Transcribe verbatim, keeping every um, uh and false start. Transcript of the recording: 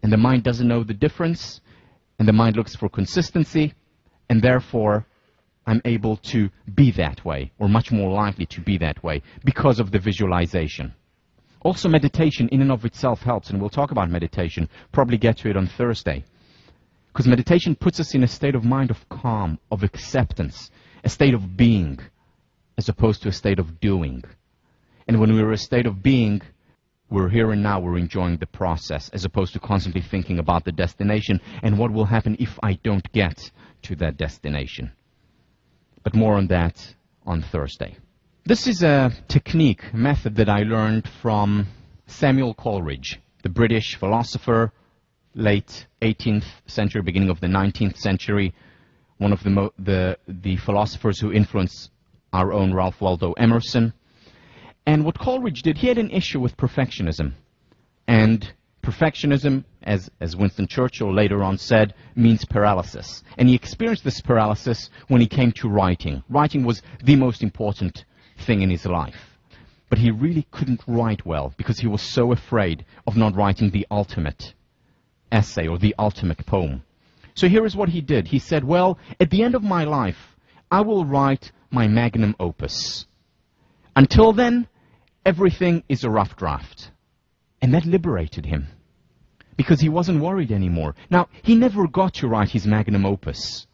and the mind doesn't know the difference, and the mind looks for consistency, and therefore I'm able to be that way, or much more likely to be that way, because of the visualization. Also, meditation in and of itself helps, and we'll talk about meditation, probably get to it on Thursday. Because meditation puts us in a state of mind of calm, of acceptance, a state of being, as opposed to a state of doing. And when we're in a state of being, we're here and now, we're enjoying the process, as opposed to constantly thinking about the destination and what will happen if I don't get to that destination. But more on that on Thursday. This is a technique, method that I learned from Samuel Coleridge, the British philosopher, late eighteenth century, beginning of the nineteenth century, one of the, mo the, the philosophers who influenced our own Ralph Waldo Emerson. And what Coleridge did, he had an issue with perfectionism. And perfectionism, as, as Winston Churchill later on said, means paralysis. And he experienced this paralysis when he came to writing. Writing was the most important thing in his life. But he really couldn't write well because he was so afraid of not writing the ultimate essay or the ultimate poem. So here is what he did. He said, well, at the end of my life, I will write my magnum opus. Until then, everything is a rough draft. And that liberated him because he wasn't worried anymore. Now, he never got to write his magnum opus.